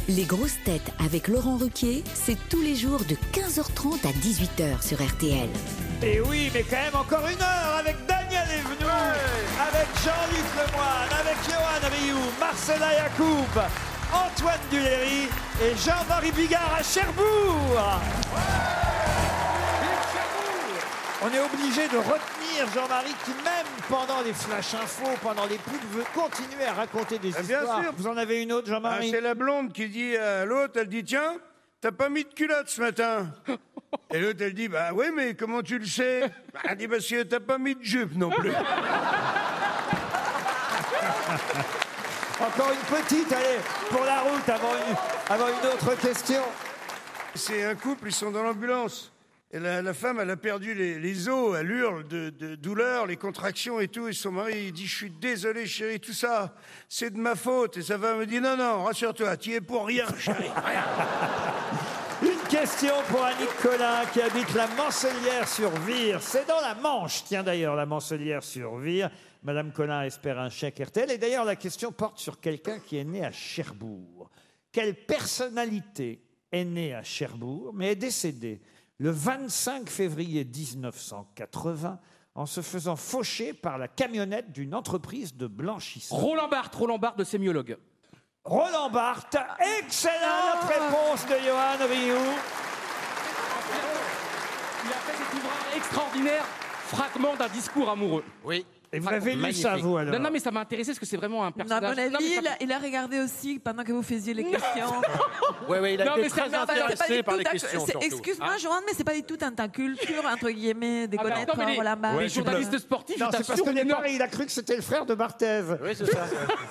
Les grosses têtes avec Laurent Ruquier, c'est tous les jours de 15h30 à 18h sur RTL. Et oui, mais quand même encore une heure avec Daniel Evenou, avec Jean-Luc Lemoyne, avec Johan Rioux, Marcella Yacoub, Antoine Duléry et Jean-Marie Bigard à Cherbourg. On est obligé de retenir Jean-Marie qui, même pendant les flash infos, pendant les pubs, veut continuer à raconter des histoires. Bien sûr. Vous en avez une autre, Jean-Marie? C'est la blonde qui dit à l'autre, elle dit, tiens, t'as pas mis de culotte ce matin. Et l'autre, elle dit, bah oui, mais comment tu le sais? Elle dit, parce que t'as pas mis de jupe non plus. Encore une petite, allez, pour la route, avant une autre question. C'est un couple, ils sont dans l'ambulance. Et la femme, elle a perdu les os, elle hurle de douleur, les contractions et tout. Et son mari, il dit, je suis désolé, chérie, tout ça, c'est de ma faute. Et sa femme me dit, non, non, rassure-toi, tu y es pour rien, chérie, rien. Une question pour Annick Collin qui habite la Mancellière-sur-Vire. C'est dans la Manche, tiens d'ailleurs, la Mancellière-sur-Vire. Madame Collin espère un chèque RTL. Et d'ailleurs, la question porte sur quelqu'un qui est né à Cherbourg. Quelle personnalité est née à Cherbourg, mais est décédée le 25 février 1980 en se faisant faucher par la camionnette d'une entreprise de blanchissement? Roland Barthes de sémiologue. Roland Barthes, excellente réponse de Johan Rioux. Il a fait cet ouvrage extraordinaire, Fragment d'un discours amoureux. Oui. Et vous avez lu ça, vous, alors? Non, mais ça m'a intéressé parce que c'est vraiment un À personnage. mon avis, il a regardé aussi pendant que vous faisiez les questions. Oui, il a Non, mais été très c'est pas du intéressé par les questions. surtout. Excuse-moi, Johan, mais c'est pas du tout dans ta culture, entre guillemets, de connaître attends, mais Roland Barthes. les journalistes sportifs, Non, je c'est parce t'assure que que non. départ, il a cru que c'était le frère de Barthez. Oui, c'est ça.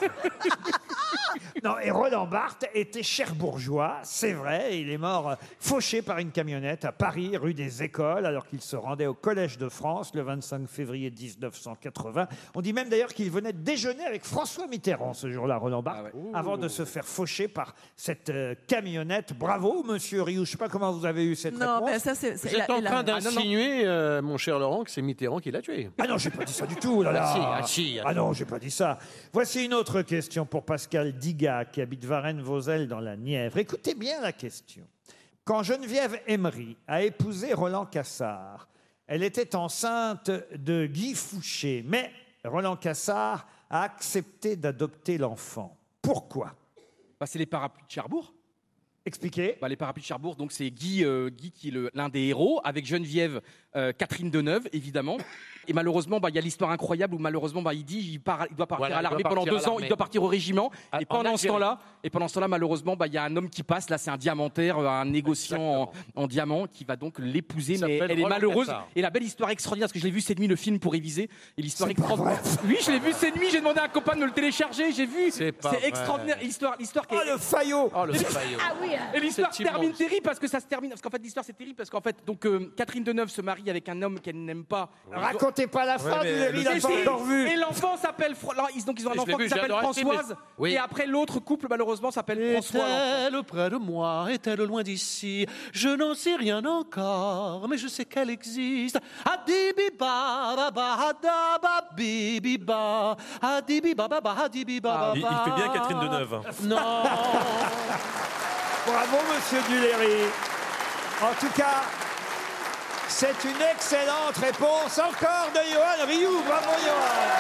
Non, et Roland Barthes était cherbourgeois, c'est vrai. Il est mort fauché par une camionnette à Paris, rue des Écoles, alors qu'il se rendait au Collège de France le 25 février 1980. On dit même d'ailleurs qu'il venait de déjeuner avec François Mitterrand ce jour-là, Roland Barthes, avant de se faire faucher par cette camionnette. Bravo, monsieur Rioux. Je ne sais pas comment vous avez eu cette Non, réponse. mais ça, c'est. Vous êtes en train d'insinuer, mon cher Laurent, que c'est Mitterrand qui l'a tué. Ah non, j'ai pas dit ça du tout. Là, là. Ah si. Ah non, j'ai pas dit ça. Voici une autre question pour Pascal Diga, qui habite Varennes-Vauzelles dans la Nièvre. Écoutez bien la question. Quand Geneviève Emery a épousé Roland Cassard, elle était enceinte de Guy Fouché, mais Roland Cassard a accepté d'adopter l'enfant. Pourquoi? C'est les parapluies de Cherbourg. Expliquez. Les parapluies de Cherbourg, donc c'est Guy qui est l'un des héros, avec Geneviève Catherine Deneuve, évidemment. Et malheureusement, il y a l'histoire incroyable où malheureusement, il dit il doit partir à l'armée pendant 2 ans, il doit partir au régiment. Et pendant ce temps-là, malheureusement, il y a un homme qui passe. Là, c'est un diamantaire, un négociant en diamant qui va donc l'épouser, mais elle est malheureuse. Et la belle histoire extraordinaire, parce que je l'ai vu cette nuit, le film pour réviser. Et l'histoire extraordinaire. Oui, je l'ai vu cette nuit. J'ai demandé à un copain de me le télécharger. J'ai vu. C'est extraordinaire. L'histoire qui est. Oh, le faillot. Oh, le faillot. Ah oui. Et l'histoire se termine terrible parce que ça se termine. Parce qu'en fait, l'histoire c'est terrible parce qu'en fait, donc Catherine Deneuve se marie avec un homme qu'elle n'aime pas. Racontez pas la fin, il n'a pas encore vu. Et l'enfant s'appelle. Donc ils ont un enfant qui s'appelle Françoise. Oui. Et après, l'autre couple, malheureusement, s'appelle François. Est-elle près de moi? Est-elle loin d'ici? Je n'en sais rien encore, mais je sais qu'elle existe. Adibiba, baba, adaba, bibiba. Adibiba, baba, adibiba, Il fait bien Catherine Deneuve. Non. Bravo, monsieur Duléry. En tout cas, c'est une excellente réponse encore de Johan Rioux. Bravo, Johan.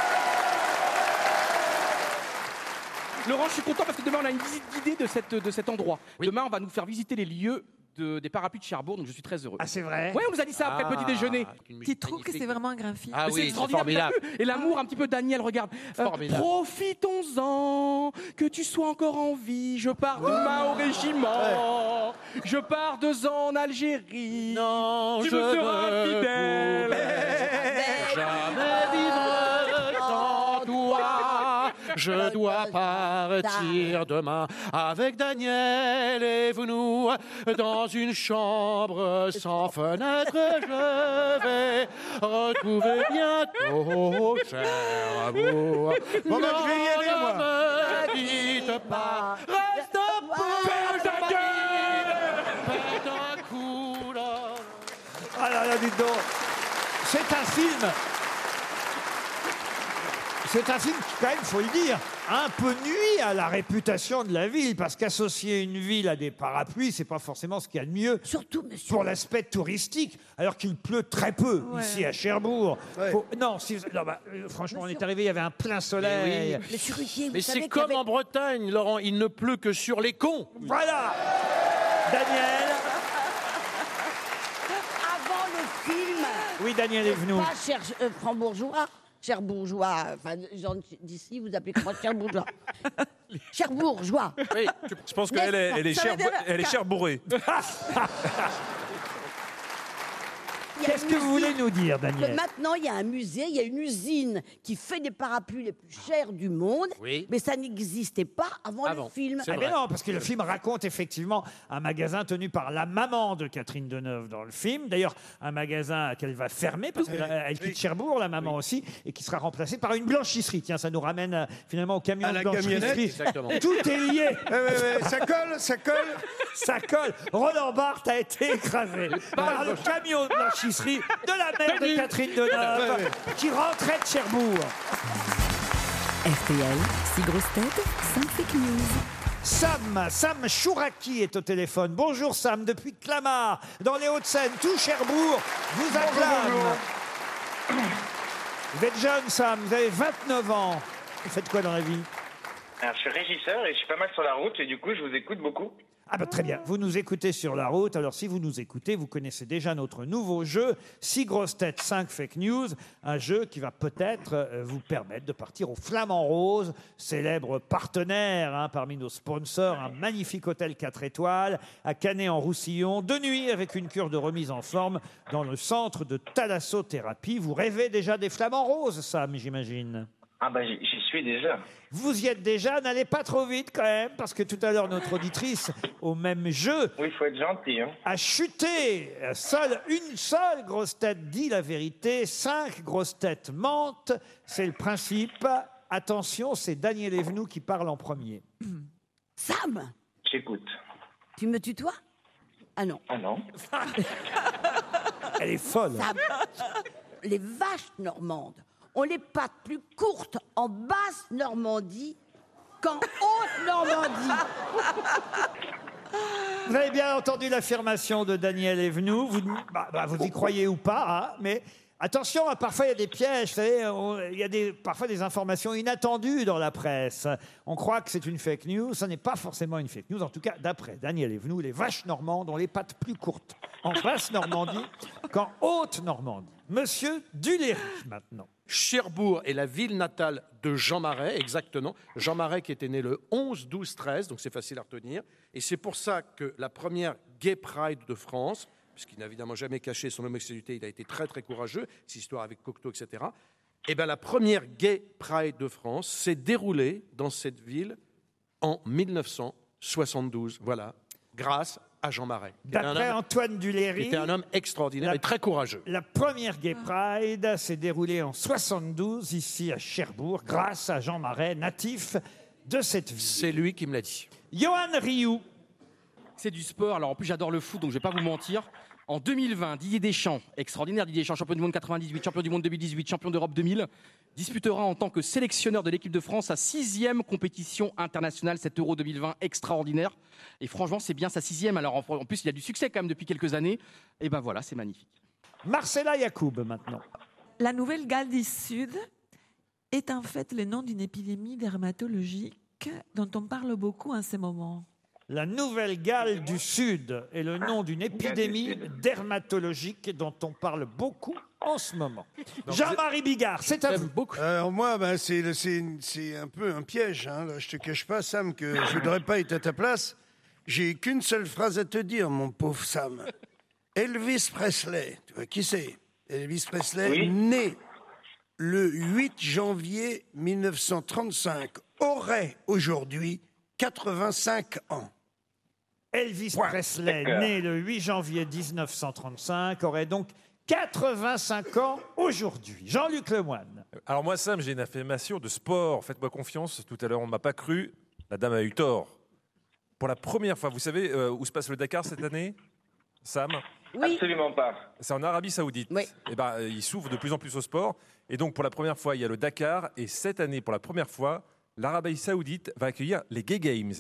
Laurent, je suis content parce que demain on a une visite guidée de cet endroit. Demain, on va nous faire visiter les lieux des parapluies de Cherbourg, donc je suis très heureux. Ah, c'est vrai? Ouais, on nous a dit ça après le petit déjeuner. Tu trouves que c'est vraiment un grand film? Ah Mais c'est oui, c'est extraordinaire, formidable. t'as vu? Et l'amour, un petit peu Daniel, regarde. Formidable. Profitons-en, que tu sois encore en vie. Je pars demain au régiment. Je pars 2 ans en Algérie. Non, tu je me seras ne fidèle. pourrai jamais vivre sans toi. Je dois partir demain avec Daniel et vous dans une chambre sans fenêtre. Je vais retrouver bientôt Cherbourg. Bon, ben, je vais y aller, moi. Ne me quitte pas. Reste un peu d'un coup là. Ah là là, dites donc. C'est un film. C'est un film qui, quand même, faut le dire, un peu nuit à la réputation de la ville, parce qu'associer une ville à des parapluies, c'est pas forcément ce qu'il y a de mieux. Surtout, monsieur. Pour l'aspect touristique, alors qu'il pleut très peu ici à Cherbourg. Non, franchement, on est arrivé, il y avait un plein soleil. Monsieur Ruquier, vous Mais savez c'est qu'il y comme avait- en Bretagne, Laurent, il ne pleut que sur les cons. Voilà, Daniel. Avant le film. Oui, Daniel est venu. Pas Franc-Bourgeois. Cherbourgeois. Enfin, gens d'ici, vous appelez comment Cherbourgeois? Cherbourgeois. Oui. Je pense qu'elle est, elle est cherbourrée. Qu'est-ce que vous voulez nous dire, Daniel? Maintenant, il y a un musée, il y a une usine qui fait des parapluies les plus chers du monde, mais ça n'existait pas avant le film. Ah mais non, parce que le film raconte effectivement un magasin tenu par la maman de Catherine Deneuve dans le film. D'ailleurs, un magasin qu'elle va fermer parce qu'elle quitte Cherbourg, la maman aussi, et qui sera remplacé par une blanchisserie. Tiens, ça nous ramène finalement au camion À de la blanchisserie. camionnette, exactement. Tout est lié. Ça colle, ça colle. Ça colle. Roland Barthes a été écrasé par le camion de blanchisserie de la mère de Catherine Deneuve qui rentrait de Cherbourg. RTL, 6 grosses têtes, 5 fake news. Sam Chouraki est au téléphone. Bonjour Sam, depuis Clamart, dans les Hauts-de-Seine, tout Cherbourg vous acclame. Vous êtes jeune Sam, vous avez 29 ans. Vous faites quoi dans la vie? Alors, je suis régisseur et je suis pas mal sur la route et du coup, je vous écoute beaucoup. Ah bah très bien, vous nous écoutez sur la route. Alors si vous nous écoutez, vous connaissez déjà notre nouveau jeu, 6 grosses têtes, 5 fake news. Un jeu qui va peut-être vous permettre de partir au Flamand Rose, célèbre partenaire parmi nos sponsors, un magnifique hôtel 4 étoiles à Canet-en-Roussillon, de nuit avec une cure de remise en forme dans le centre de thalassothérapie. Vous rêvez déjà des Flamands Roses, Sam, j'imagine? Ah bah j'y suis déjà. Vous y êtes déjà, n'allez pas trop vite quand même, parce que tout à l'heure, notre auditrice, au même jeu, Oui, il faut être gentil. Hein. a chuté. Une seule grosse tête dit la vérité, 5 grosses têtes mentent. C'est le principe. Attention, c'est Daniel Evenou qui parle en premier. Sam, J'écoute. tu me tutoies? Ah non. Ah non. Elle est folle. Sam, les vaches normandes ont les pattes plus courtes en basse Normandie qu'en haute Normandie. Vous avez bien entendu l'affirmation de Daniel Evenou. Vous y croyez ou pas, mais attention, parfois il y a des pièges. Vous savez, il y a parfois des informations inattendues dans la presse. On croit que c'est une fake news. Ce n'est pas forcément une fake news. En tout cas, d'après Daniel Evenou, les vaches normandes ont les pattes plus courtes en basse Normandie qu'en haute Normandie. Monsieur Duléry, maintenant. Cherbourg est la ville natale de Jean Marais, exactement. Jean Marais qui était né le 11-12-13, donc c'est facile à retenir. Et c'est pour ça que la première Gay Pride de France, puisqu'il n'a évidemment jamais caché son homosexualité, il a été très très courageux, cette histoire avec Cocteau, etc. Et bien la première Gay Pride de France s'est déroulée dans cette ville en 1972, voilà, grâce à Jean Marais. D'après Antoine Duléry, qui était un homme extraordinaire et très courageux. La première Gay Pride s'est déroulée en 72 ici à Cherbourg grâce à Jean Marais, natif de cette ville. C'est lui qui me l'a dit. Johan Rioux. C'est du sport. Alors en plus, j'adore le foot, donc je vais pas vous mentir. En 2020, Didier Deschamps, extraordinaire Didier Deschamps, champion du monde 98, champion du monde 2018, champion d'Europe 2000, disputera en tant que sélectionneur de l'équipe de France sa 6e compétition internationale, cet Euro 2020 extraordinaire. Et franchement, c'est bien sa 6e. Alors en plus, il a du succès quand même depuis quelques années. Et ben voilà, c'est magnifique. Marcella Yacoub maintenant. La Nouvelle-Galles du Sud est en fait le nom d'une épidémie dermatologique dont on parle beaucoup en ce moment. La Nouvelle-Galles du Sud est le nom d'une épidémie dermatologique dont on parle beaucoup en ce moment. Jean-Marie Bigard, c'est à vous. Alors moi, c'est un peu un piège. Hein. Là, je te cache pas, Sam, que je voudrais pas être à ta place. J'ai qu'une seule phrase à te dire, mon pauvre Sam. Elvis Presley, tu vois qui c'est? Elvis Presley, né le 8 janvier 1935, aurait aujourd'hui 85 ans. Elvis Presley, né le 8 janvier 1935, aurait donc 85 ans aujourd'hui. Jean-Luc Lemoyne. Alors moi, Sam, j'ai une affirmation de sport. Faites-moi confiance. Tout à l'heure, on ne m'a pas cru. La dame a eu tort. Pour la première fois, vous savez où se passe le Dakar cette année? Sam? Oui. Absolument pas. C'est en Arabie Saoudite. Oui. Et ben, il s'ouvre de plus en plus au sport. Et donc, pour la première fois, il y a le Dakar. Et cette année, pour la première fois, l'Arabie Saoudite va accueillir les Gay Games.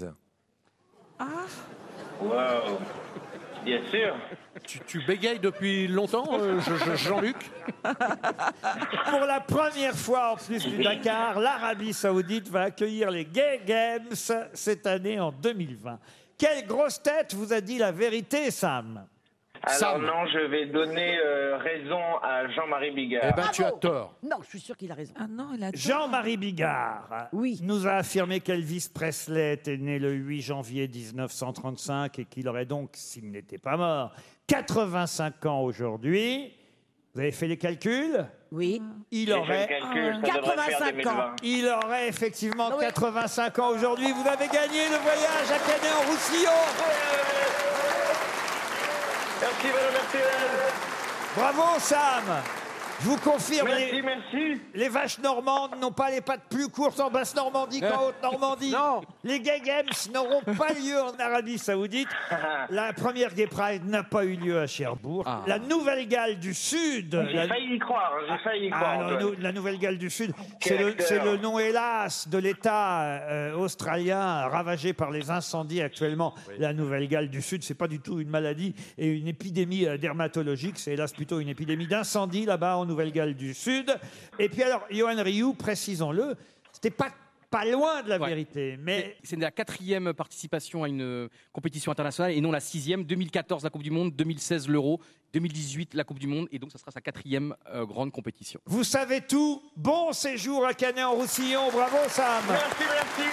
Waouh. Bien sûr. Tu bégayes depuis longtemps, Jean-Luc? Pour la première fois, en plus du Dakar, l'Arabie Saoudite va accueillir les Gay Games cette année en 2020. Quelle grosse tête vous a dit la vérité, Sam? Alors Sam. non, je vais donner raison à Jean-Marie Bigard. Eh ben, tu as tort. Non, je suis sûr qu'il a raison. Ah non, il a tort. Jean-Marie Bigard Oui. nous a affirmé qu'Elvis Presley était né le 8 janvier 1935 et qu'il aurait donc, s'il n'était pas mort, 85 ans aujourd'hui. Vous avez fait les calculs? Oui. Il J'ai fait le aurait, calcul, ça devrait faire 85 2020. ans. il aurait effectivement Oui. 85 ans aujourd'hui. Vous avez gagné le voyage à Canet-en-Roussillon. Merci, madame Mercier. Bravo, Sam. Je vous confirme, Merci. les vaches normandes n'ont pas les pattes plus courtes en Basse-Normandie qu'en Haute-Normandie. Non. Les Gay Games n'auront pas lieu en Arabie Saoudite. La première Gay Pride n'a pas eu lieu à Cherbourg. Ah. La Nouvelle-Galles du Sud... J'ai failli y croire, Antoine. La Nouvelle-Galles du Sud, Quel c'est acteur. le nom, hélas, de l'État australien ravagé par les incendies actuellement. La Nouvelle-Galles du Sud, c'est pas du tout une maladie et une épidémie dermatologique, c'est hélas plutôt une épidémie d'incendie là-bas en Nouvelle-Galles du Sud. Et puis alors, Johan Rioux, précisons-le, c'était pas loin de la Ouais. vérité, mais... C'est la 4e participation à une compétition internationale et non la 6e. 2014 la Coupe du Monde, 2016 l'Euro, 2018 la Coupe du Monde et donc ça sera sa 4e grande compétition. Vous savez tout. Bon séjour à Canet-en-Roussillon. Bravo, Sam. Merci.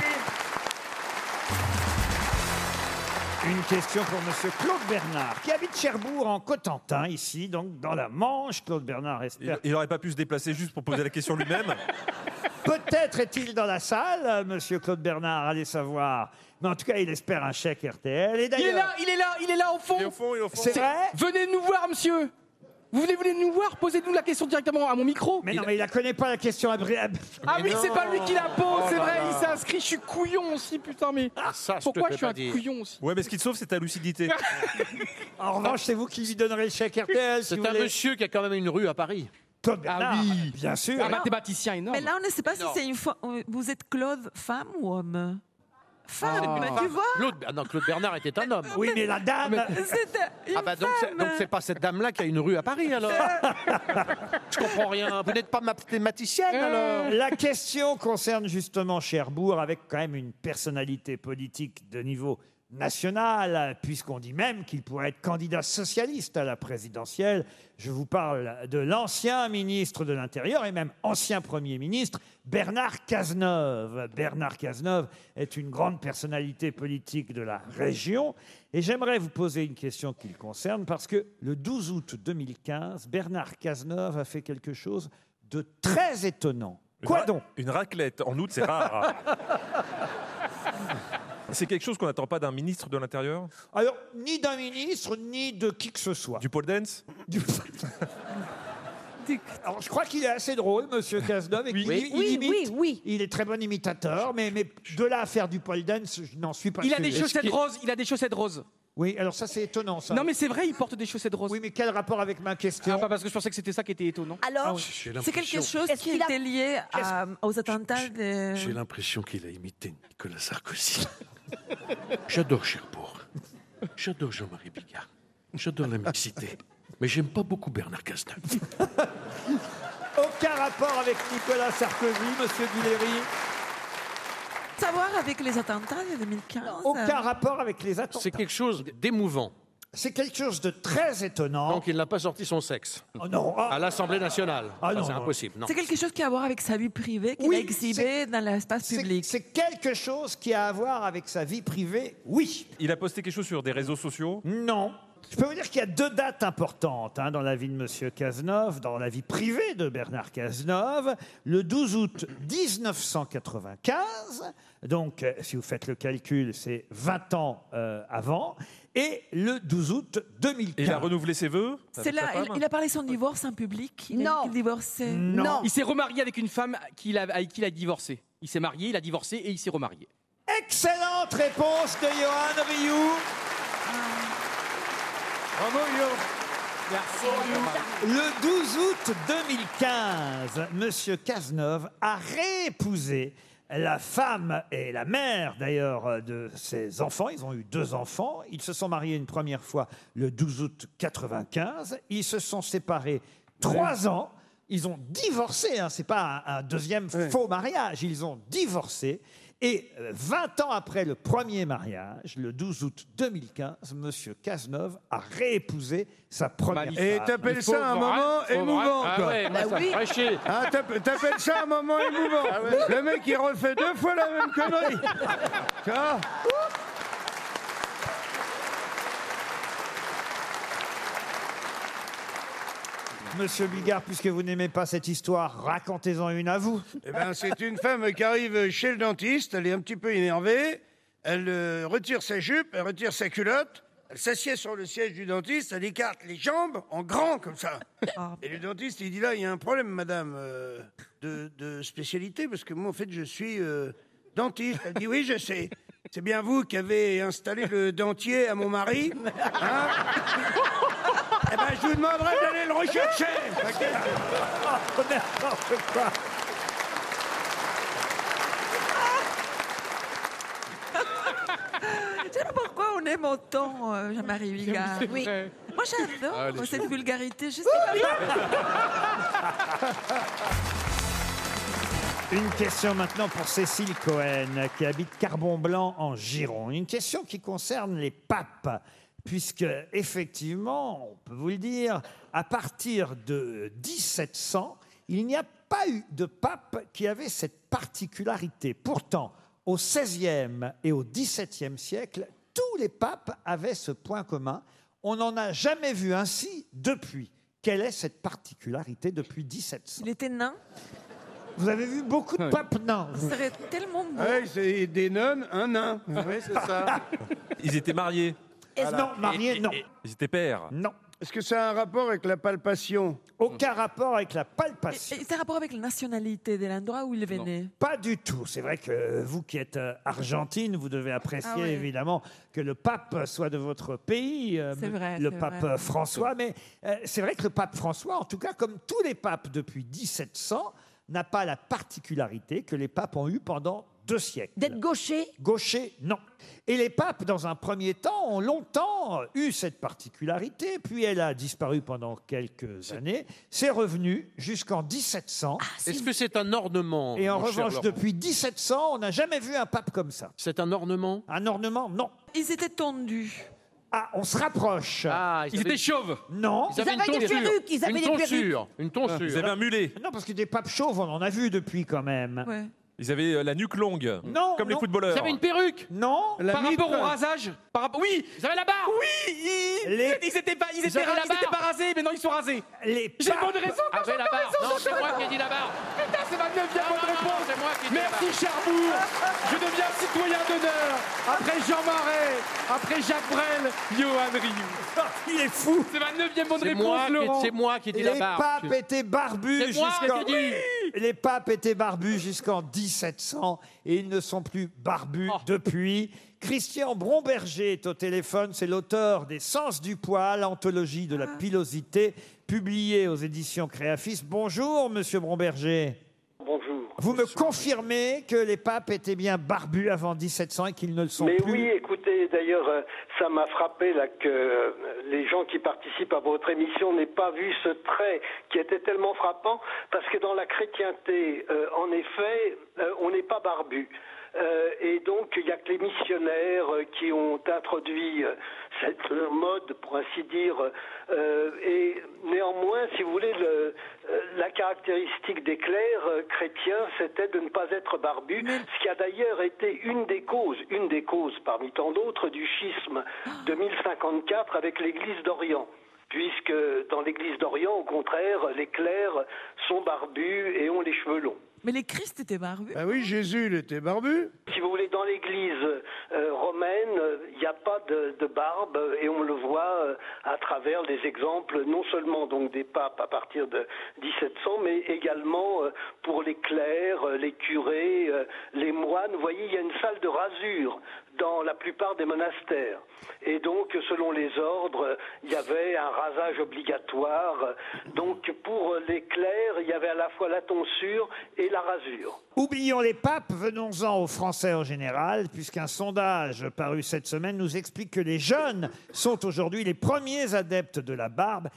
Une question pour Monsieur Claude Bernard, qui habite Cherbourg en Cotentin, ici, donc dans la Manche. Claude Bernard espère. Il n'aurait pas pu se déplacer juste pour poser la question lui-même. Peut-être est-il dans la salle, Monsieur Claude Bernard, allez savoir. Mais en tout cas, il espère un chèque RTL. Et Il est d'ailleurs, là, il est là au fond. Et au fond, c'est vrai. Venez nous voir, monsieur. Vous venez nous voir, posez-nous la question directement à mon micro. Mais non, mais il la connaît pas la question. Ah oui, c'est pas lui qui la pose, c'est vrai, il s'est inscrit. Je suis couillon aussi, putain, mais Ça, je pourquoi te je fais suis un pas dire. couillon aussi? Ouais, mais ce qui te sauve, c'est ta lucidité. En revanche, c'est vous qui lui donnerez le chèque RTL. Si C'est vous un voulez. monsieur qui a quand même une rue à Paris. Claude Bernard, Ah oui. bien sûr. Un mathématicien énorme. Mais là, on ne sait pas si c'est une fois. Vous êtes Claude, femme ou homme? Femme, tu vois? Claude Bernard était un homme. Oui, mais la dame. C'est une Ah bah donc femme. c'est pas cette dame-là qui a une rue à Paris alors. Je comprends rien. Vous n'êtes pas mathématicienne alors. La question concerne justement Cherbourg, avec quand même une personnalité politique de niveau national, puisqu'on dit même qu'il pourrait être candidat socialiste à la présidentielle. Je vous parle de l'ancien ministre de l'Intérieur et même ancien Premier ministre, Bernard Cazeneuve. Bernard Cazeneuve est une grande personnalité politique de la région. Et j'aimerais vous poser une question qui le concerne, parce que le 12 août 2015, Bernard Cazeneuve a fait quelque chose de très étonnant. Quoi donc? Une raclette en août, c'est rare. C'est quelque chose qu'on n'attend pas d'un ministre de l'Intérieur? Alors, ni d'un ministre, ni de qui que ce soit. Du pole dance? Alors, je crois qu'il est assez drôle, Monsieur Cazeneuve. Et qu'il imite. Oui. Il est très bon imitateur, mais de là à faire du pole dance, je n'en suis pas Il sûr. a des chaussettes roses, il a des chaussettes roses. Oui, alors ça, c'est étonnant, ça. Non mais c'est vrai, il porte des chaussettes roses. Oui, mais quel rapport avec ma question? Ah, pas parce que je pensais que c'était ça qui était étonnant. Alors, C'est quelque chose Est-ce qui qu'il a- était lié aux attentats de... J'ai l'impression qu'il a imité Nicolas Sarkozy. J'adore Cherbourg. J'adore Jean-Marie Bigard. J'adore la mixité. Mais j'aime pas beaucoup Bernard Cazeneuve. Aucun rapport avec Nicolas Sarkozy, Monsieur Guilhéry. Savoir avec les attentats de 2015. Aucun rapport avec les attentats. C'est quelque chose d'émouvant. C'est quelque chose de très étonnant. Donc il n'a pas sorti son sexe Oh non. Ah, à l'Assemblée nationale. Ah Ça, non, c'est non. impossible. Non. C'est quelque chose qui a à voir avec sa vie privée qu'il Oui, a exhibé dans l'espace public. c'est quelque chose qui a à voir avec sa vie privée, oui. Il a posté quelque chose sur des réseaux sociaux? Non. Je peux vous dire qu'il y a deux dates importantes dans la vie de Monsieur Cazeneuve, dans la vie privée de Bernard Cazeneuve. Le 12 août 1995, donc si vous faites le calcul, c'est 20 ans avant, et le 12 août 2015. Et il a renouvelé ses vœux? C'est là, il a parlé de son divorce en public. Il Non. a dit qu'il divorçait. Non. Il s'est remarié avec une femme avec qui il a divorcé. Il s'est marié, il a divorcé et il s'est remarié. Excellente réponse de Johan Rioux. Bravo, Yo. Le 12 août 2015, Monsieur Cazeneuve a réépousé la femme et la mère, d'ailleurs, de ses enfants. Ils ont eu 2 enfants. Ils se sont mariés une première fois le 12 août 95. Ils se sont séparés 3 ans. Ils ont divorcé. Hein. C'est pas un deuxième faux mariage. Ils ont divorcé. Et 20 ans après le premier mariage, le 12 août 2015, Monsieur Cazeneuve a réépousé sa première femme. Et t'appelles ça un moment émouvant, Ah quoi. ouais, moi, ça me ferait chier. Ah, t'appelles ça un moment émouvant. Le mec, il refait 2 fois la même connerie. Tu vois? Monsieur Bigard, puisque vous n'aimez pas cette histoire, racontez-en une à vous. Eh ben, c'est une femme qui arrive chez le dentiste, elle est un petit peu énervée, elle retire sa jupe, elle retire sa culotte, elle s'assied sur le siège du dentiste, elle écarte les jambes en grand comme ça. Et le dentiste, il dit là, il y a un problème, madame, de spécialité, parce que moi, en fait, je suis dentiste. Elle dit oui, je sais. C'est bien vous qui avez installé le dentier à mon mari, hein? Eh ben, je vous demanderai d'aller le rechercher. Oh, n'importe quoi. Je sais pas pourquoi on aime autant Jean-Marie Bigard. Oui. Moi, j'adore Ah, cette vulgarité. Je sais pas. Une question maintenant pour Cécile Cohen, qui habite Carbon-Blanc en Gironde. Une question qui concerne les papes, puisque, effectivement, on peut vous le dire, à partir de 1700, il n'y a pas eu de pape qui avait cette particularité. Pourtant, au XVIe et au XVIIe siècle, tous les papes avaient ce point commun. On n'en a jamais vu ainsi depuis. Quelle est cette particularité depuis 1700 ? Il était nain. Vous avez vu beaucoup de papes nains. Ce serait tellement beau. Ouais, c'est des nonnes, un nain. Oui, c'est ça. Ils étaient mariés. Non, mariés, non. Ils étaient pères. Non. Est-ce que ça a un rapport avec la palpation? Aucun rapport avec la palpation. Et c'est un rapport avec la nationalité de l'endroit où il venait. Pas du tout. C'est vrai que vous qui êtes argentine, vous devez apprécier Ah ouais. évidemment que le pape soit de votre pays, C'est vrai, le c'est pape vrai. François. Mais c'est vrai que le pape François, en tout cas, comme tous les papes depuis 1700, n'a pas la particularité que les papes ont eue pendant 2 siècles. D'être gaucher? Gaucher, non. Et les papes, dans un premier temps, ont longtemps eu cette particularité, puis elle a disparu pendant quelques années. C'est revenu jusqu'en 1700. Est-ce que c'est un ornement? Et en mon cher revanche, Laurent depuis 1700, on n'a jamais vu un pape comme ça. C'est un ornement? Un ornement, non. Ils étaient tendus. Ah, on se rapproche. Ah, Ils étaient chauves. Non. Ils avaient des perruques, ils avaient Une des perruques. tonsure. Une Ils tonsure. avaient un mulet. Non, parce que des papes chauves, on en a vu depuis quand même. Ouais. Ils avaient la nuque longue. Non, Comme les non. footballeurs. Ils avaient une perruque. Non. Par rapport au rasage. Oui, ils avaient la barbe. Oui, ils étaient pas rasés, mais non, ils sont rasés. Les J'ai papes- bonne raison. quand j'ai Avec la bonne barbe. raison, Non, j'ai c'est bonne moi raison. qui ai dit la barbe. Putain, c'est ma 9e bonne non, réponse. c'est moi qui ai dit la Merci Cherbourg. Je deviens citoyen d'honneur. Après Jean Marais, après Jacques Brel, Johan Rioux. Il est fou. C'est ma 9e bonne C'est moi, réponse, Laurent. c'est moi qui ai dit la Les barbe. papes étaient barbus C'est moi jusqu'en... qui ai dit. Les papes étaient barbus jusqu'en 1700 et ils ne sont plus barbus depuis. Christian Bromberger est au téléphone. C'est l'auteur des Sens du poil, anthologie de la pilosité, publiée aux éditions Créafis. Bonjour, monsieur Bromberger. Bonjour. Vous me confirmez que les papes étaient bien barbus avant 1700 et qu'ils ne le sont Mais plus? oui, écoutez, d'ailleurs, ça m'a frappé là que les gens qui participent à votre émission n'aient pas vu ce trait qui était tellement frappant, parce que dans la chrétienté, en effet, on n'est pas barbu. Et donc, il n'y a que les missionnaires qui ont introduit cette mode, pour ainsi dire. Et néanmoins, si vous voulez, la caractéristique des clercs chrétiens, c'était de ne pas être barbu, ce qui a d'ailleurs été une des causes parmi tant d'autres du schisme de 1054 avec l'Église d'Orient. Puisque dans l'Église d'Orient, au contraire, les clercs sont barbus et ont les cheveux longs. Mais les Christ étaient barbus. Ah oui, Jésus, il était barbu. Si vous voulez, dans l'église romaine, il n'y a pas de barbe et on le voit à travers les exemples, non seulement donc des papes à partir de 1700, mais également pour les clercs, les curés, les moines. Vous voyez, il y a une salle de rasure dans la plupart des monastères. Et donc, selon les ordres, il y avait un rasage obligatoire. Donc, pour les clercs, il y avait à la fois la tonsure et la rasure. Oublions les papes, venons-en aux Français en général, puisqu'un sondage paru cette semaine nous explique que les jeunes sont aujourd'hui les premiers adeptes de la barbe.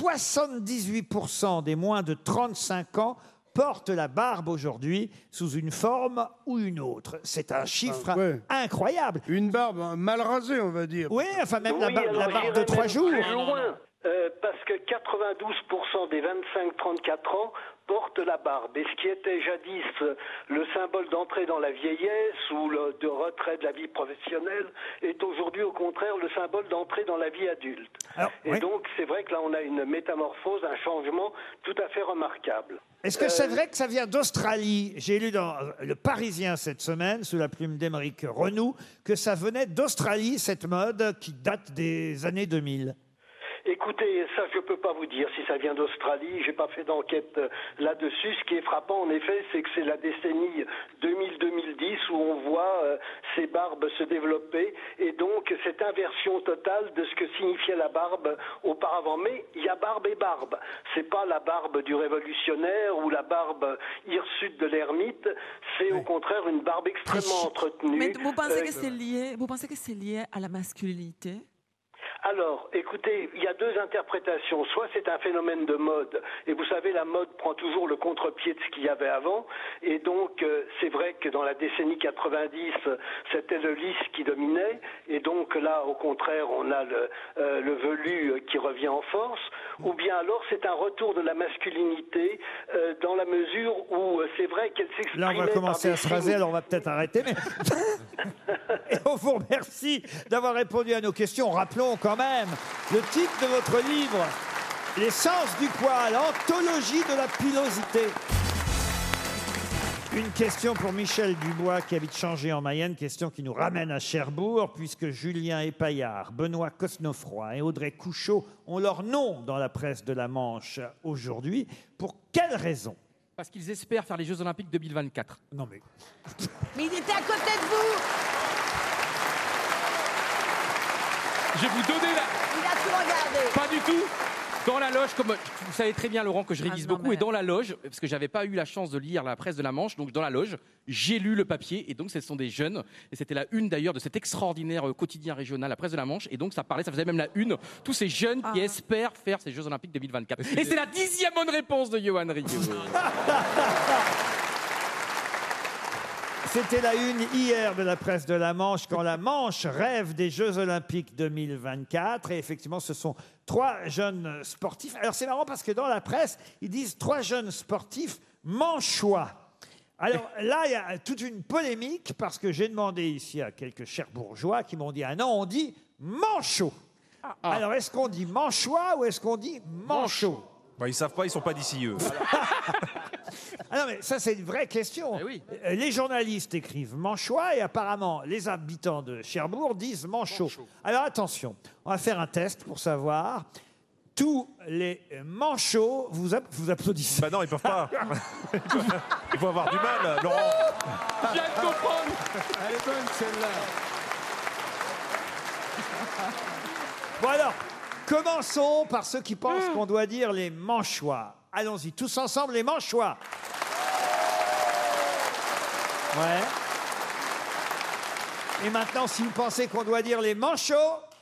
78% des moins de 35 ans portent la barbe aujourd'hui sous une forme ou une autre. C'est un chiffre incroyable. Une barbe mal rasée, on va dire. Oui, enfin même Oui, la barbe de 3 jours. Plus loin, parce que 92% des 25-34 ans portent la barbe. Et ce qui était jadis le symbole d'entrée dans la vieillesse ou de retrait de la vie professionnelle est aujourd'hui au contraire le symbole d'entrée dans la vie adulte. Donc c'est vrai que là on a une métamorphose, un changement tout à fait remarquable. Est-ce que c'est vrai que ça vient d'Australie? J'ai lu dans Le Parisien cette semaine, sous la plume d'Émeric Renoux, que ça venait d'Australie, cette mode qui date des années 2000. Écoutez, ça je peux pas vous dire si ça vient d'Australie, j'ai pas fait d'enquête là-dessus. Ce qui est frappant en effet, c'est que c'est la décennie 2000-2010 où on voit ces barbes se développer et donc cette inversion totale de ce que signifiait la barbe auparavant. Mais il y a barbe et barbe. C'est pas la barbe du révolutionnaire ou la barbe hirsute de l'ermite, c'est au contraire une barbe extrêmement entretenue. Mais vous pensez que c'est lié, à la masculinité? Alors, écoutez, il y a deux interprétations. Soit c'est un phénomène de mode, et vous savez, la mode prend toujours le contre-pied de ce qu'il y avait avant, et donc c'est vrai que dans la décennie 90, c'était le lisse qui dominait, et donc là, au contraire, on a le velu qui revient en force, ou bien alors c'est un retour de la masculinité dans la mesure où c'est vrai qu'elle s'exprimait. Là, on va commencer à se raser, alors on va peut-être arrêter, mais... Et on vous remercie d'avoir répondu à nos questions. Rappelons quand même le titre de votre livre, L'essence du poil, anthologie de la pilosité. Une question pour Michel Dubois qui habite Changé en Mayenne, question qui nous ramène à Cherbourg, puisque Julien Epaillard, Benoît Cosnefroy et Audrey Couchot ont leur nom dans la presse de la Manche aujourd'hui. Pour quelle raison? Parce qu'ils espèrent faire les Jeux Olympiques 2024. Non mais... Mais il était à côté de vous. Je vais vous donner la... Il a tout regardé. Pas du tout. Dans la loge, comme vous savez très bien, Laurent, que je révise beaucoup, et dans la loge, parce que j'avais pas eu la chance de lire la presse de la Manche, donc dans la loge, j'ai lu le papier, et donc ce sont des jeunes, et c'était la une d'ailleurs de cet extraordinaire quotidien régional, la presse de la Manche, et donc ça faisait même la une, tous ces jeunes qui espèrent faire ces Jeux Olympiques 2024. Et c'est la 10e bonne réponse de Johan Rioux. C'était la une hier de la presse de la Manche, quand la Manche rêve des Jeux Olympiques 2024. Et effectivement, ce sont 3 jeunes sportifs. Alors c'est marrant parce que dans la presse, ils disent 3 jeunes sportifs manchois. Alors là, il y a toute une polémique parce que j'ai demandé ici à quelques Cherbourgeois qui m'ont dit « Ah non, on dit manchot ». Alors est-ce qu'on dit manchois ou est-ce qu'on dit manchot? Bah, ils savent pas, ils sont pas d'ici eux. Ah non, mais ça, c'est une vraie question. Eh oui. Les journalistes écrivent manchois et apparemment, les habitants de Cherbourg disent manchot. Alors attention, on va faire un test pour savoir. Tous les manchots, vous applaudissez. Bah non, ils peuvent pas. Il faut avoir du mal, Laurent. Je viens de comprendre. Elle est bonne, celle-là. Bon alors, commençons par ceux qui pensent qu'on doit dire les manchois. Allons-y, tous ensemble, les manchois. Ouais. Et maintenant, si vous pensez qu'on doit dire les manchots...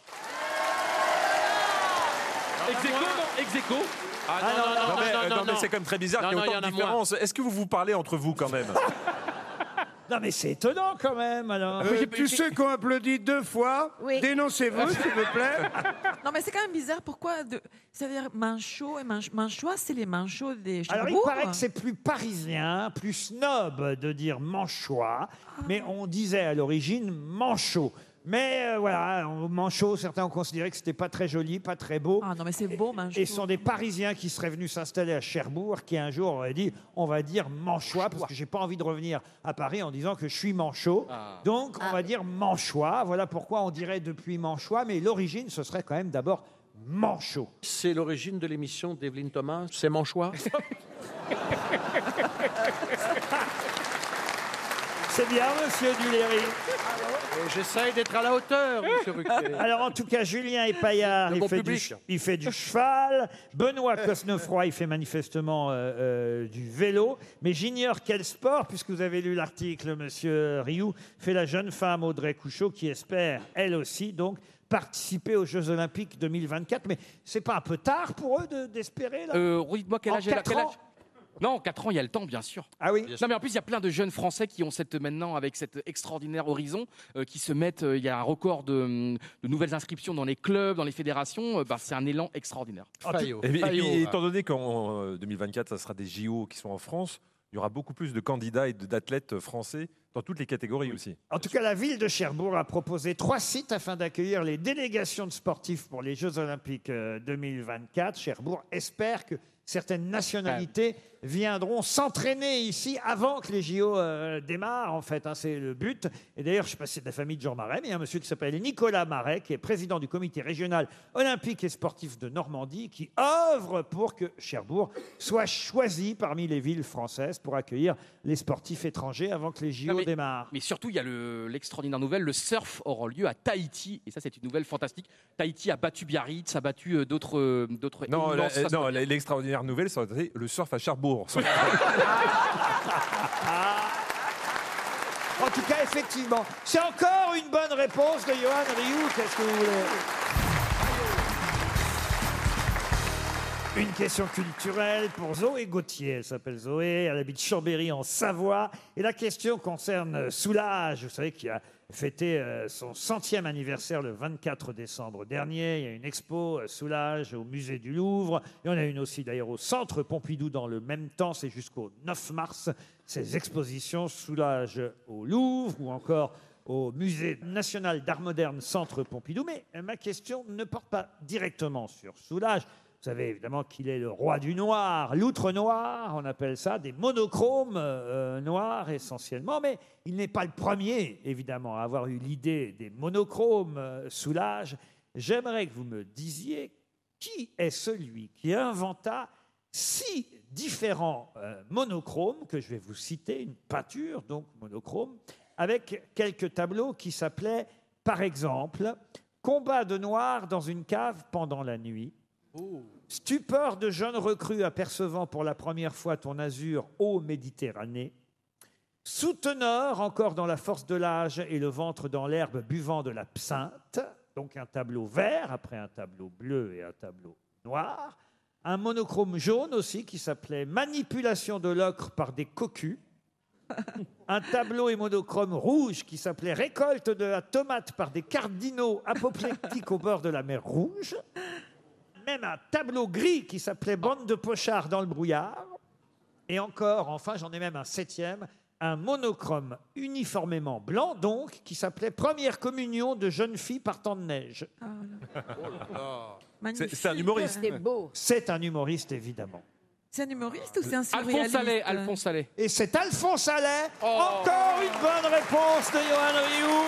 Ex aequo. Non, mais c'est quand même très bizarre qu'il y ait autant de différences. Est-ce que vous vous parlez entre vous quand même? Non mais c'est étonnant quand même alors. Tu sais qu'on applaudit 2 fois. Oui. Dénoncez-vous, s'il vous plaît. Non, mais c'est quand même bizarre. Pourquoi c'est-à-dire manchot et manchois, c'est les manchots des Cherbourg. Alors il paraît que c'est plus parisien, plus snob de dire manchois, mais on disait à l'origine manchot. Mais voilà, au Manchot, certains ont considéré que c'était pas très joli, pas très beau. Ah non, mais c'est beau, Manchot. Et ce sont des Parisiens qui seraient venus s'installer à Cherbourg qui un jour auraient dit on va dire Manchois parce que j'ai pas envie de revenir à Paris en disant que je suis Manchot. Donc on va dire Manchois. Voilà pourquoi on dirait depuis Manchois, mais l'origine ce serait quand même d'abord Manchot. C'est l'origine de l'émission d'Evelyne Thomas, c'est Manchois. C'est bien, monsieur Duléry. J'essaye d'être à la hauteur, monsieur Ruquier. Alors, en tout cas, Julien Epaillard, il fait du cheval. Benoît Cosnefroy, il fait manifestement du vélo. Mais j'ignore quel sport, puisque vous avez lu l'article, monsieur Rioux, fait la jeune femme Audrey Couchot, qui espère, elle aussi, donc, participer aux Jeux Olympiques 2024. Mais c'est pas un peu tard pour eux d'espérer, là Dites-moi quel âge elle a. Non, 4 ans, il y a le temps, bien sûr. Ah oui. Non, mais en plus, il y a plein de jeunes Français qui ont maintenant, avec cet extraordinaire horizon, qui se mettent. Il y a un record de nouvelles inscriptions dans les clubs, dans les fédérations. C'est un élan extraordinaire. Et puis, étant donné qu'en 2024, ça sera des JO qui sont en France, il y aura beaucoup plus de candidats et d'athlètes français dans toutes les catégories aussi. En tout cas, la ville de Cherbourg a proposé 3 sites afin d'accueillir les délégations de sportifs pour les Jeux Olympiques 2024. Cherbourg espère que certaines nationalités viendront s'entraîner ici avant que les JO démarrent, en fait. C'est le but. Et d'ailleurs, je ne sais pas si c'est de la famille de Jean Marais, mais il y a un monsieur qui s'appelle Nicolas Marais, qui est président du comité régional olympique et sportif de Normandie, qui œuvre pour que Cherbourg soit choisi parmi les villes françaises pour accueillir les sportifs étrangers avant que les JO démarrent. Mais surtout, il y a l'extraordinaire nouvelle, le surf aura lieu à Tahiti. Et ça, c'est une nouvelle fantastique. Tahiti a battu Biarritz, a battu d'autres. Non, l'extraordinaire nouvelle, ça aurait été le surf à Cherbourg. En tout cas, effectivement, c'est encore une bonne réponse de Johan Rioux. Qu'est-ce que vous voulez ? Une question culturelle pour Zoé Gauthier. Elle s'appelle Zoé, elle habite Chambéry en Savoie. Et la question concerne Soulage, vous savez, qui a fêté son 100e anniversaire le 24 décembre dernier. Il y a une expo Soulage au musée du Louvre. Il y en a une aussi d'ailleurs au centre Pompidou dans le même temps. C'est jusqu'au 9 mars. Ces expositions Soulage au Louvre ou encore au musée national d'art moderne centre Pompidou. Mais ma question ne porte pas directement sur Soulage. Vous savez évidemment qu'il est le roi du noir, l'outre noir, on appelle ça, des monochromes noirs essentiellement, mais il n'est pas le premier, évidemment, à avoir eu l'idée des monochromes Soulage. J'aimerais que vous me disiez qui est celui qui inventa 6 différents monochromes, que je vais vous citer, une peinture, donc monochrome, avec quelques tableaux qui s'appelaient, par exemple, « Combat de noir dans une cave pendant la nuit », Stupeur de jeune recrue apercevant pour la première fois ton azur, ô Méditerranée. Souteneur, encore dans la force de l'âge et le ventre dans l'herbe buvant de l'absinthe. Donc un tableau vert après un tableau bleu et un tableau noir. Un monochrome jaune aussi qui s'appelait Manipulation de l'ocre par des cocus. Un tableau et monochrome rouge qui s'appelait Récolte de la tomate par des cardinaux apoplectiques au bord de la mer Rouge. Même un tableau gris qui s'appelait Bande de pochards dans le brouillard. Et encore, enfin, j'en ai même un 7e, un monochrome uniformément blanc, donc, qui s'appelait Première communion de jeunes filles partant de neige. C'est un humoriste. C'est beau. C'est un humoriste, évidemment. C'est un humoriste ou c'est un surréaliste? Alphonse Allais. Et c'est Alphonse Allais. Encore une bonne réponse de Johan Rioux.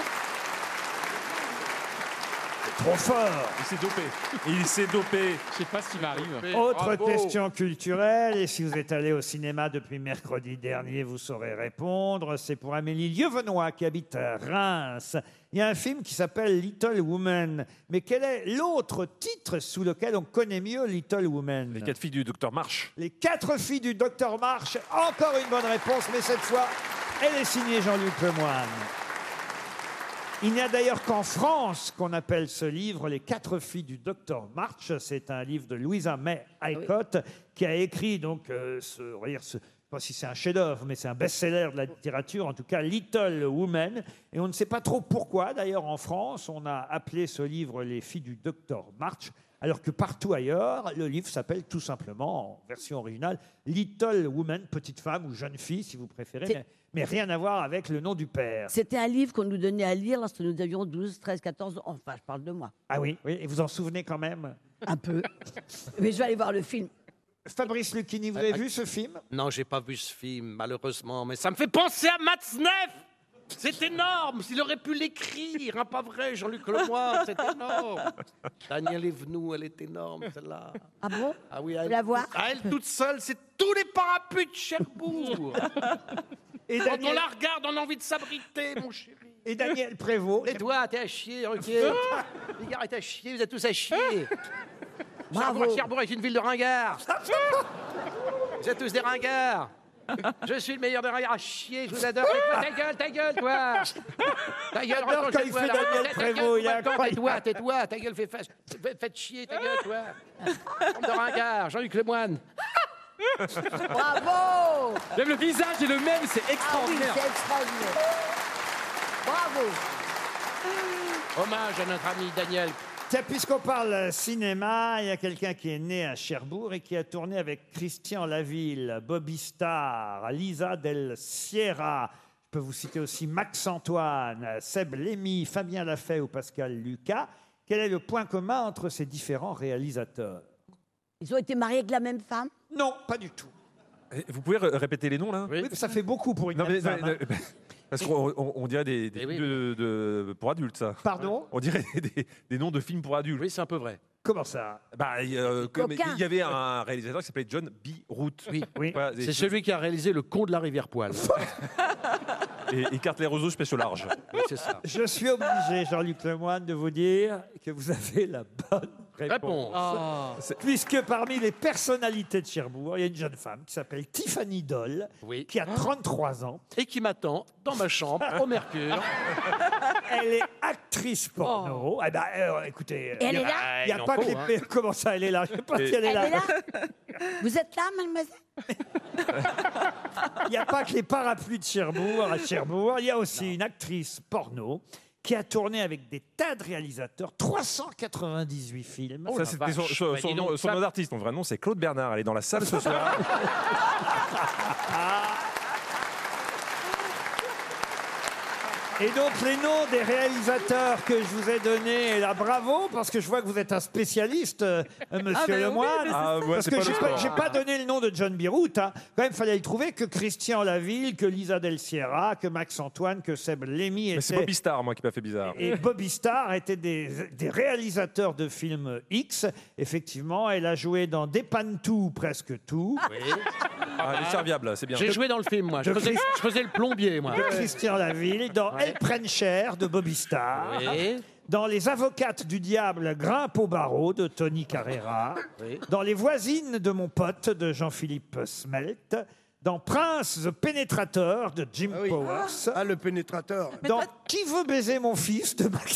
Trop fort. Il s'est dopé. Je sais pas ce qui m'arrive. Autre question culturelle, et si vous êtes allé au cinéma depuis mercredi dernier, vous saurez répondre. C'est pour Amélie Lieuvenois qui habite à Reims. Il y a un film qui s'appelle Little Woman. Mais quel est l'autre titre sous lequel on connaît mieux Little Woman? Les 4 filles du docteur March. Les 4 filles du docteur March. Encore une bonne réponse, mais cette fois, elle est signée Jean-Luc Lemoyne. Il n'y a d'ailleurs qu'en France qu'on appelle ce livre Les 4 filles du docteur March. C'est un livre de Louisa May Alcott qui a écrit donc je ne sais pas si c'est un chef-d'œuvre, mais c'est un best-seller de la littérature, en tout cas Little Woman. Et on ne sait pas trop pourquoi, d'ailleurs en France, on a appelé ce livre Les filles du docteur March, alors que partout ailleurs, le livre s'appelle tout simplement, en version originale, Little Woman, petite femme ou jeune fille, si vous préférez. mais rien à voir avec le nom du père. C'était un livre qu'on nous donnait à lire lorsque nous avions 12, 13, 14 ans. Enfin, je parle de moi. Ah oui, oui, et vous en souvenez quand même? Un peu. Mais je vais aller voir le film. Fabrice Lucchini, vous avez vu ce film? Non, j'ai pas vu ce film, malheureusement, mais ça me fait penser à Matzneff. C'est énorme. S'il aurait pu l'écrire, hein, pas vrai, Jean-Luc Lemoyne, c'est énorme. Daniel Evenou, elle est énorme, celle-là. Ah bon? Ah oui, Tu la vois? elle toute seule, c'est tous les parapluies de Cherbourg. Et Quand on la regarde, on a envie de s'abriter, mon chéri. Et Daniel Prévost? Et toi, t'es à chier, ok. Les gars, t'es à chier, vous êtes tous à chier. Bravo. Cherbourg est une ville de ringards. Vous êtes tous des ringards. Je suis le meilleur des ringards à chier, je vous adore. Ta gueule, toi. Ta gueule, Alors, quand il fait Daniel Prévost, il est incroyable. Tais-toi, ta gueule, faites chier, ta gueule, toi. Bande de ringards, Jean-Luc Lemoyne. Bravo! Même le visage est le même, c'est Ah oui, extraordinaire. c'est extraordinaire. Bravo! Hommage à notre ami Daniel. Tiens, puisqu'on parle cinéma, il y a quelqu'un qui est né à Cherbourg et qui a tourné avec Christian Laville, Bobby Starr, Lisa Del Sierra. Je peux vous citer aussi Max Antoine, Seb Lémy, Fabien Lafay ou Pascal Lucas. Quel est le point commun entre ces différents réalisateurs? Ils ont été mariés avec la même femme? Non, pas du tout. Vous pouvez répéter les noms là? Oui, ça fait beaucoup pour une Non, même mais, femme, hein. parce qu'on dirait des films pour adultes, ça. Pardon? On dirait des noms de films pour adultes. Oui, c'est un peu vrai. Comment ça? Il y avait un réalisateur qui s'appelait John B. Root. Oui. Voilà, C'est celui qui a réalisé Le Con de la Rivière Poil. et Carte les roseaux spécial large. Oui, c'est ça. Je suis obligé, Jean-Luc Lemoyne, de vous dire que vous avez la bonne réponse. Puisque parmi les personnalités de Cherbourg, il y a une jeune femme qui s'appelle Tiffany Doll, Oui. qui a 33 ans. Et qui m'attend dans ma chambre au Mercure. Elle est actrice porno. Eh ben, écoutez, Et elle est là? il n'y a pas que les... hein. Comment ça, elle est là? Je ne sais pas si elle est Elle là. est là? Vous êtes là, mademoiselle? Il n'y a pas que les parapluies de Cherbourg à Cherbourg. Il y a aussi une actrice porno qui a tourné avec des tas de réalisateurs, 398 films. Ça, c'était son nom d'artiste. Son vrai nom, c'est Claude Bernard. Elle est dans la salle ce soir. Et donc les noms des réalisateurs que je vous ai donnés, et là bravo, parce que je vois que vous êtes un spécialiste, monsieur Lemoyne. Parce que j'ai pas donné le nom de John Birout. Hein. Quand même, fallait le trouver que Christian Laville, que Lisa Del Sierra, que Max Antoine, que Seb Lémy. Mais c'est Bobby Starr, moi, qui m'a fait bizarre. Et Bobby Starr étaient des réalisateurs de films X. Effectivement, elle a joué dans Dépanne tout, presque tout. Oui. Elle est serviable, c'est bien. J'ai joué dans le film, moi. Je faisais le plombier, moi. De Christian Laville, dans Elles prennent cher de Bobby Starr. Oui. Dans Les avocates du diable, grimpe au barreau de Tony Carrera. Oui. Dans Les voisines de mon pote de Jean-Philippe Smelt. Dans Prince the Pénétrateur de Jim Powers. Ah, le pénétrateur. Dans Qui veut baiser mon fils de Max,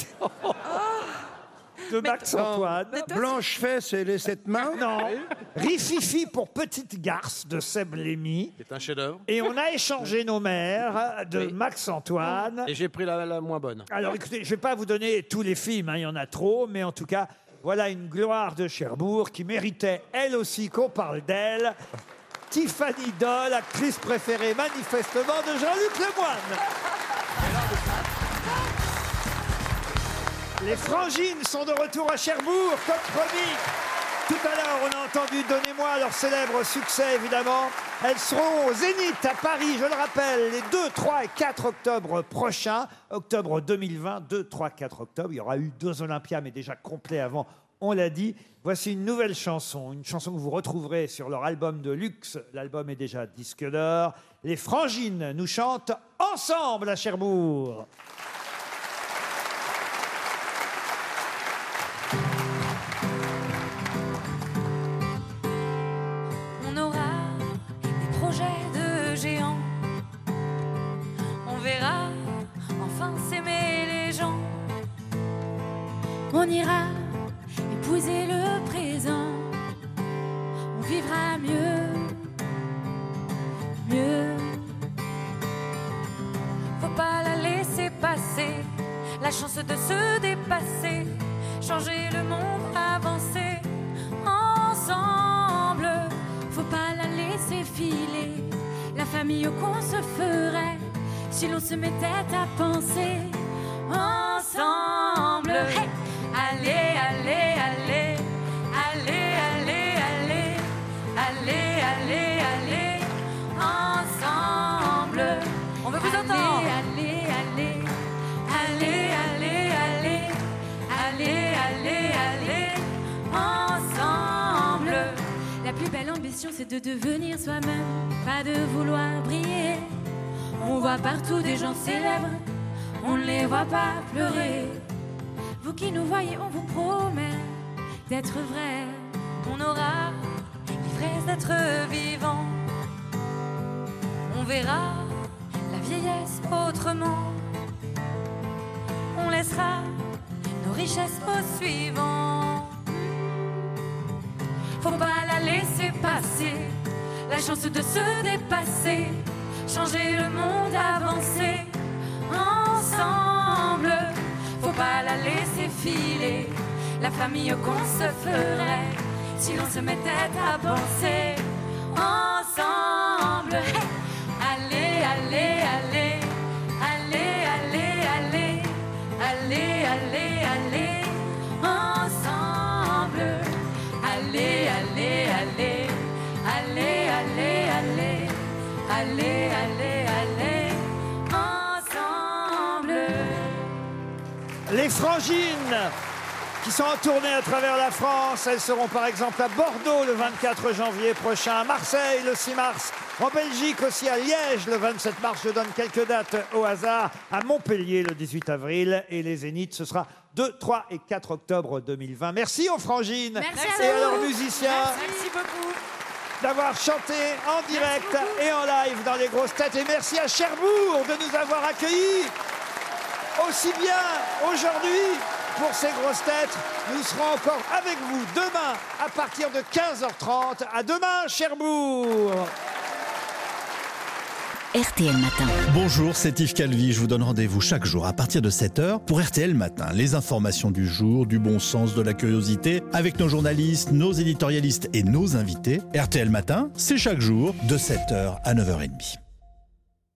Max Antoine. Blanche Fesse et les 7 mains. Non. Rififi pour Petite Garce de Seb Lémy. C'est un chef-d'œuvre. Et on a échangé nos mères de Max Antoine. Et j'ai pris la moins bonne. Alors écoutez, je ne vais pas vous donner tous les films, hein, il y en a trop, mais en tout cas, voilà une gloire de Cherbourg qui méritait elle aussi qu'on parle d'elle. Tiffany Doll, actrice préférée manifestement de Jean-Luc Lemoyne. Les Frangines sont de retour à Cherbourg, comme promis. Tout à l'heure, on a entendu Donnez-moi leur célèbre succès, évidemment. Elles seront au Zénith à Paris, je le rappelle, les 2, 3 et 4 octobre prochains. Octobre 2020, 2, 3, 4 octobre. Il y aura eu 2 Olympias, mais déjà complets avant, on l'a dit. Voici une nouvelle chanson, une chanson que vous retrouverez sur leur album de luxe. L'album est déjà disque d'or. Les Frangines nous chantent ensemble à Cherbourg. On aura des projets de géants. On verra enfin s'aimer les gens. On ira épouser le présent. On vivra mieux, mieux. Faut pas la laisser passer, la chance de se dépasser, changer le monde, avancer ensemble. Faut pas la laisser filer, la famille qu'on se ferait si l'on se mettait à penser ensemble. Hey! Allez, allez, allez, allez, allez, allez, allez, allez, allez, ensemble. On veut vous entendre. Allez, allez, allez, allez, allez, allez, allez, allez, ensemble. La plus belle ambition, c'est de devenir soi-même, pas de vouloir briller. On voit partout des gens célèbres, on ne les voit pas pleurer. Vous qui nous voyez, on vous promet d'être vrai. On aura l'ivresse d'être vivant. On verra la vieillesse autrement. On laissera nos richesses aux suivants. Faut pas la laisser passer, la chance de se dépasser, changer le monde, avancer ensemble. Faut pas la laisser filer, la famille qu'on se ferait si l'on se mettait à penser ensemble. Hey! Allez, allez, allez, allez, allez, allez, allez, allez, allez, ensemble. Allez, allez, allez, allez, allez, allez, allez, allez, allez, ensemble. Les Frangines, qui sont en tournée à travers la France. Elles seront par exemple à Bordeaux le 24 janvier prochain, à Marseille le 6 mars, en Belgique aussi, à Liège le 27 mars. Je donne quelques dates au hasard. À Montpellier le 18 avril. Et les Zéniths, ce sera 2, 3 et 4 octobre 2020. Merci aux Frangines. Merci et à leurs musiciens. Merci beaucoup. D'avoir chanté en direct et en live dans les grosses têtes. Et merci à Cherbourg de nous avoir accueillis aussi bien aujourd'hui pour ces grosses têtes. Nous serons encore avec vous demain à partir de 15h30. À demain, Cherbourg. RTL Matin. Bonjour, c'est Yves Calvi. Je vous donne rendez-vous chaque jour à partir de 7h pour RTL Matin. Les informations du jour, du bon sens, de la curiosité, avec nos journalistes, nos éditorialistes et nos invités. RTL Matin, c'est chaque jour de 7h à 9h30.